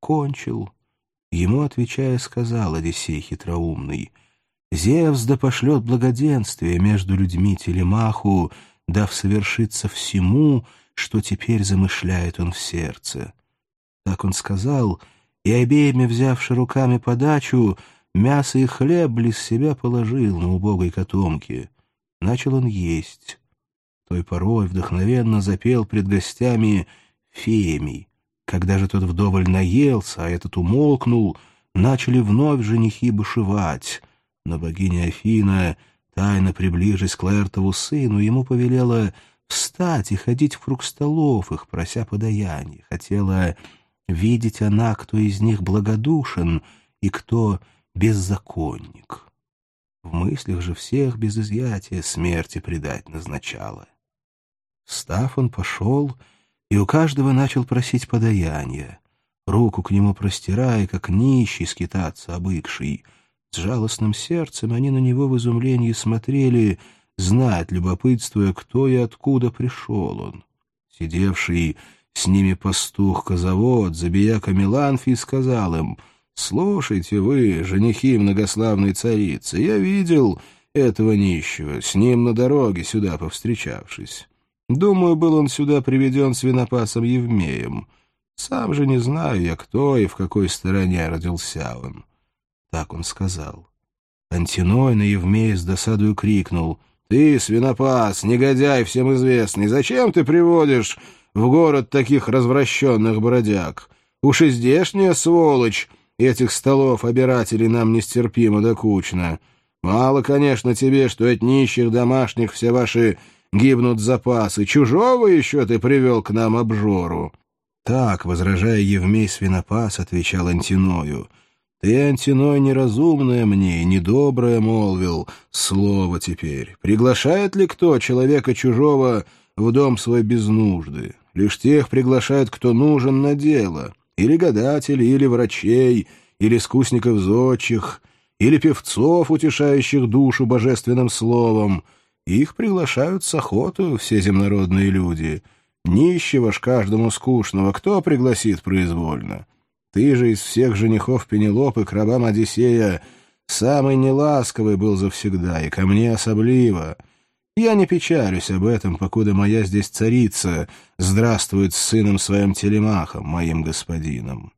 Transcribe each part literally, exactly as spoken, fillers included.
Кончил. Ему, отвечая, сказал Одиссей хитроумный: «Зевс да пошлет благоденствие между людьми Телемаху, дав совершиться всему, что теперь замышляет он в сердце». Так он сказал, и обеими взявши руками подачу, мясо и хлеб близ себя положил на убогой котомке. Начал он есть. Той порой вдохновенно запел пред гостями Фемий. Когда же тот вдоволь наелся, а этот умолкнул, начали вновь женихи бушевать. Но богиня Афина, тайно приближясь к Лаэртову сыну, ему повелела встать и ходить в круг столов их, прося подаяния. Хотела видеть она, кто из них благодушен и кто беззаконник. В мыслях же всех без изъятия смерти предать назначала. Встав, он пошел и у каждого начал просить подаяния, руку к нему простирая, как нищий скитаться обыкший. С жалостным сердцем они на него в изумлении смотрели, знать, любопытствуя, кто и откуда пришел он. Сидевший с ними пастух-козовод, забияка Меланфий, сказал им: «Слушайте вы, женихи многославной царицы, я видел этого нищего, с ним на дороге сюда повстречавшись. Думаю, был он сюда приведен свинопасом Евмеем. Сам же не знаю я, кто и в какой стороне родился он». Так он сказал. Антиной на Евмея с досадою крикнул: «Ты, свинопас, негодяй всем известный, зачем ты приводишь в город таких развращенных бродяг? Уж и здешняя сволочь этих столов обирателей нам нестерпимо докучно. Мало, конечно, тебе, что от нищих домашних все ваши гибнут запасы. Чужого еще ты привел к нам обжору». Так, возражая Евмей свинопас, отвечал Антиною: «Ты, Антиной, неразумное мне и недоброе молвил слово теперь. Приглашает ли кто человека чужого в дом свой без нужды? Лишь тех приглашает, кто нужен на дело. Или гадателей, или врачей, или искусников зодчих, или певцов, утешающих душу божественным словом. Их приглашают с охотою все земнородные люди. Нищего ж каждому скучного кто пригласит произвольно? Ты же из всех женихов Пенелопы к рабам Одиссея самый неласковый был завсегда, и ко мне особливо. Я не печалюсь об этом, покуда моя здесь царица здравствует с сыном своим Телемахом, моим господином».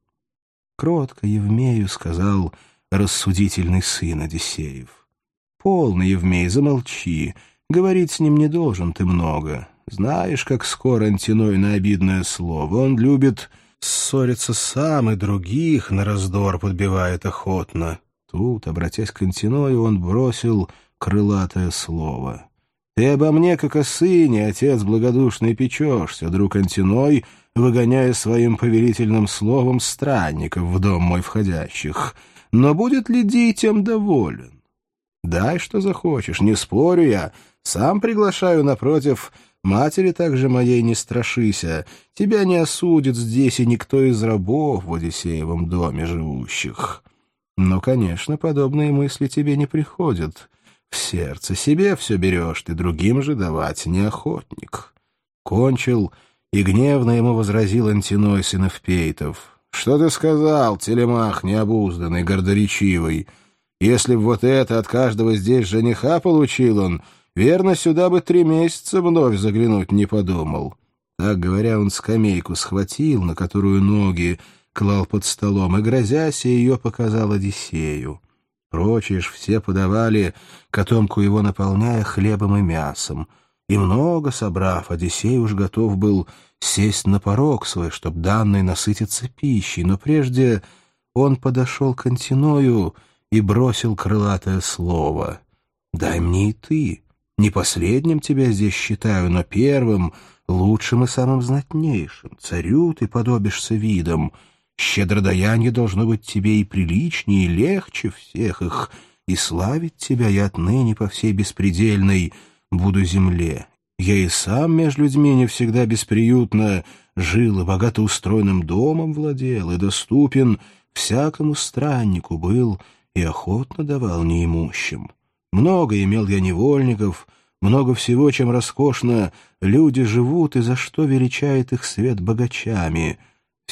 Кротко Евмею сказал рассудительный сын Одиссеев: «Полно, Евмей, замолчи, говорить с ним не должен ты много. Знаешь, как скоро Антиной на обидное слово. Он любит ссориться сам и других на раздор подбивает охотно». Тут, обратясь к Антиною, он бросил крылатое слово: «Ты обо мне, как о сыне, отец благодушный, печешься, друг Антиной, выгоняя своим повелительным словом странников в дом мой входящих. Но будет ли детям доволен? Дай, что захочешь, не спорю я, сам приглашаю напротив. Матери также моей не страшися, тебя не осудит здесь и никто из рабов в Одиссеевом доме живущих. Но, конечно, подобные мысли тебе не приходят. В сердце себе все берешь, ты другим же давать неохотник». Кончил, и гневно ему возразил Антиной сын Эвпейтов: «Что ты сказал, Телемах необузданный, гордоречивый? Если б вот это от каждого здесь жениха получил он, верно, сюда бы три месяца вновь заглянуть не подумал». Так говоря, он скамейку схватил, на которую ноги клал под столом, и, грозясь, ее показал Одиссею. Прочие ж все подавали, котомку его наполняя хлебом и мясом. И много собрав, Одиссей уж готов был сесть на порог свой, чтоб данный насытиться пищей, но прежде он подошел к Антиною и бросил крылатое слово: «Дай мне и ты. Не последним тебя здесь считаю, но первым, лучшим и самым знатнейшим. Царю ты подобишься видом. Щедродаяния должно быть тебе и приличнее, и легче всех их, и славить тебя я отныне по всей беспредельной буду земле. Я и сам меж людьми не всегда бесприютно жил, и богато устроенным домом владел, и доступен всякому страннику был, и охотно давал неимущим. Много имел я невольников, много всего, чем роскошно люди живут, и за что величает их свет богачами.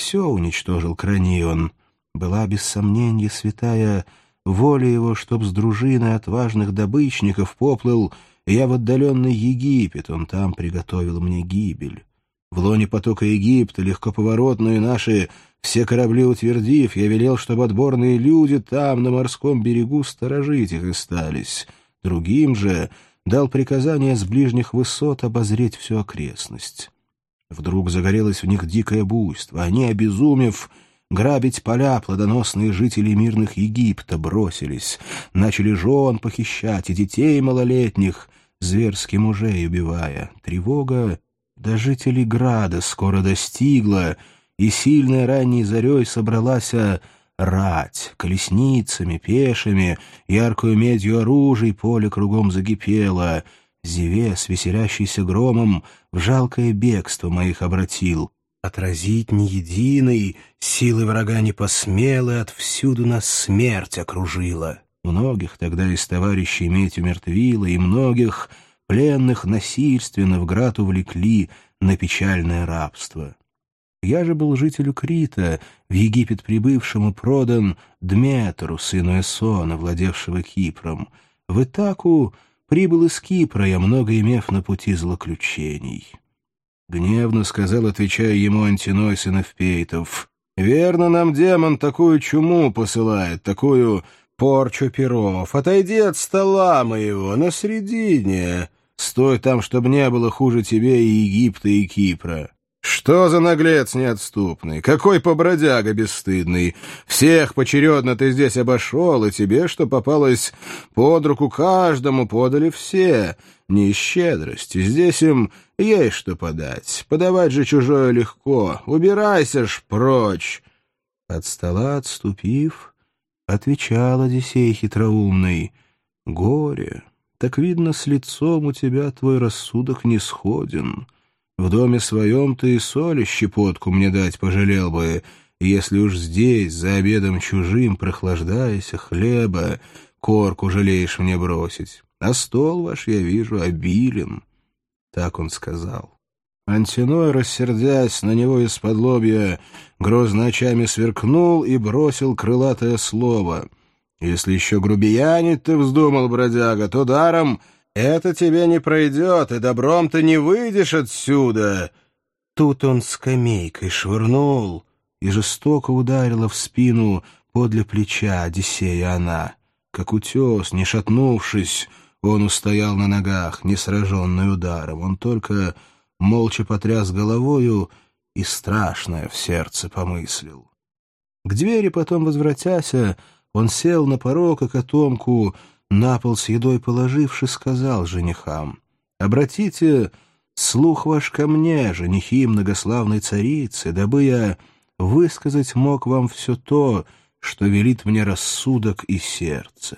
Все уничтожил Кранион. Была, без сомнения, святая воля его, чтоб с дружиной отважных добычников поплыл я в отдаленный Египет, он там приготовил мне гибель. В лоне потока Египта, легкоповоротные наши, все корабли утвердив, я велел, чтобы отборные люди там, на морском берегу, сторожить их и стались. Другим же дал приказание с ближних высот обозреть всю окрестность. Вдруг загорелось в них дикое буйство. Они, обезумев, грабить поля плодоносные жители мирных Египта бросились. Начали жен похищать и детей малолетних, зверски мужей убивая. Тревога до жителей Града скоро достигла, и сильной ранней зарей собралась рать, колесницами, пешими, яркую медью оружий поле кругом закипело. Зевес, веселящийся громом, в жалкое бегство моих обратил. Отразить ни единой силы врага не посмел, и отвсюду нас смерть окружила. Многих тогда из товарищей медь умертвила, и многих пленных насильственно в град увлекли на печальное рабство. Я же был жителю Крита, в Египет прибывшему продан Дметру, сыну Эсона, владевшего Кипром. В Итаку прибыл из Кипра я, много имев на пути злоключений. Гневно сказал, отвечая ему Антиной, сын Эвпейтов: «Верно, нам демон такую чуму посылает, такую порчу перов. Отойди от стола моего, на средине. Стой там, чтобы не было хуже тебе и Египта, и Кипра. Что за наглец неотступный? Какой побродяга бесстыдный? Всех поочередно ты здесь обошел, и тебе, что попалось под руку, каждому подали все. Не из щедрости, здесь им есть что подать. Подавать же чужое легко. Убирайся ж прочь!» От стола отступив, отвечал Одиссей хитроумный: «Горе, так видно, с лицом у тебя твой рассудок не сходен. В доме своем ты и соли щепотку мне дать пожалел бы, если уж здесь, за обедом чужим, прохлаждаясь, хлеба, корку жалеешь мне бросить. А стол ваш, я вижу, обилен». Так он сказал. Антиной, рассердясь, на него из-под лобья грозно очами сверкнул и бросил крылатое слово: «Если еще грубиянить ты вздумал, бродяга, то даром это тебе не пройдет, и добром ты не выйдешь отсюда». Тут он скамейкой швырнул, и жестоко ударила в спину подле плеча Одиссея она. Как утес, не шатнувшись, он устоял на ногах, не сраженный ударом. Он только молча потряс головою и страшное в сердце помыслил. К двери потом возвратяся, он сел на порог, и котомку на пол с едой положивши, сказал женихам: «Обратите слух ваш ко мне, женихи многославной царицы, дабы я высказать мог вам все то, что велит мне рассудок и сердце.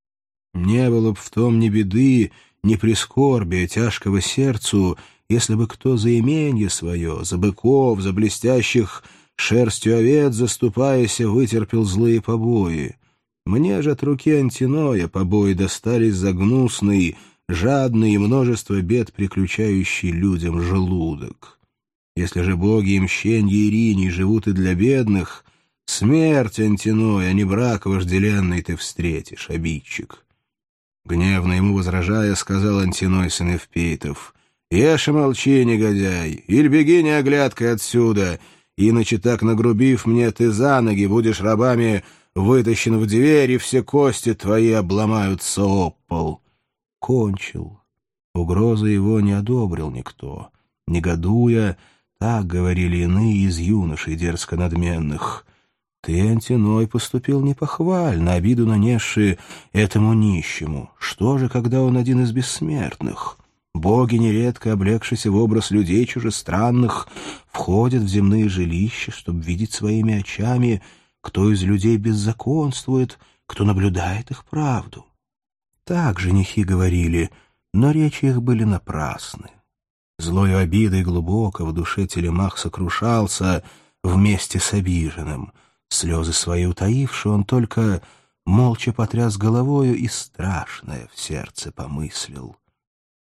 Не было б в том ни беды, ни прискорбия тяжкого сердцу, если бы кто за именье свое, за быков, за блестящих шерстью овец заступаясь, вытерпел злые побои. Мне же от руки Антиноя побои достались за гнусный, жадный и множество бед приключающий людям желудок. Если же боги и мщенье Ириней живут и для бедных, смерть, Антиной, а не брак вожделенный ты встретишь, обидчик». Гневно ему возражая, сказал Антиной, сын Эвпейтов: «Ешь и молчи, негодяй, или беги неоглядкой отсюда, иначе так нагрубив мне, ты за ноги будешь рабами вытащен в дверь, и все кости твои обломаются об пол». Кончил. Угрозы его не одобрил никто. Негодуя, так говорили иные из юношей дерзко надменных: «Ты, Антиной, поступил непохвально, обиду нанесши этому нищему. Что же, когда он один из бессмертных? Боги, нередко облегшися в образ людей чужестранных, входят в земные жилища, чтобы видеть своими очами, кто из людей беззаконствует, кто наблюдает их правду». Так женихи говорили, но речи их были напрасны. Злою обидой глубоко в душе Телемах сокрушался вместе с обиженным. Слезы свои утаивши, он только молча потряс головою и страшное в сердце помыслил.